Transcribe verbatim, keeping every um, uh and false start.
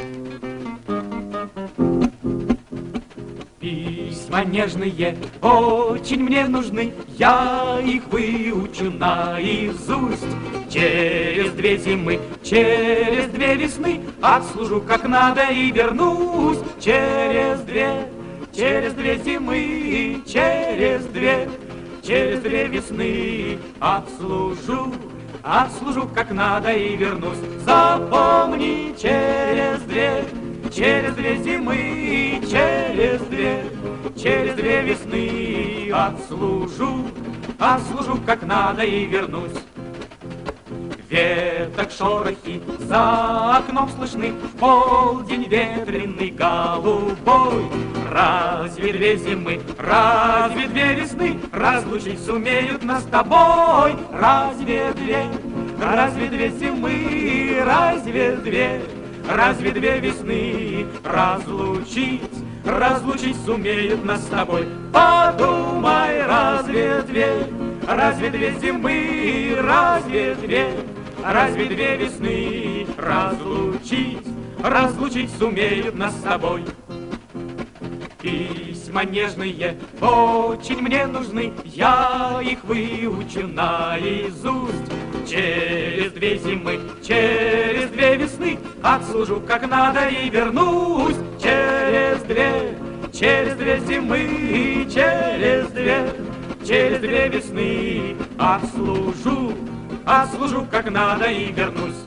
Письма нежные очень мне нужны, я их выучу наизусть. Через две зимы, через две весны отслужу как надо и вернусь. Через две, через две зимы, через две, через две весны отслужу, отслужу как надо и вернусь. Запомни, через две, через две зимы, через две, через две весны отслужу, отслужу как надо и вернусь. Веток шорохи за окном слышны, в полдень ветреный голубой. Разве две зимы, разве две весны разлучить сумеют нас с тобой? Разве две, разве две зимы, разве две, разве две весны разлучить, разлучить сумеют нас с тобой? Подумай, разве две, разве две зимы, разве две, разве две весны разлучить, разлучить сумеют нас с тобой? Письма нежные очень мне нужны, я их выучу наизусть. Через две зимы, через две весны отслужу как надо и вернусь. Через две, через две зимы, через две, через две весны отслужу, отслужу как надо и вернусь.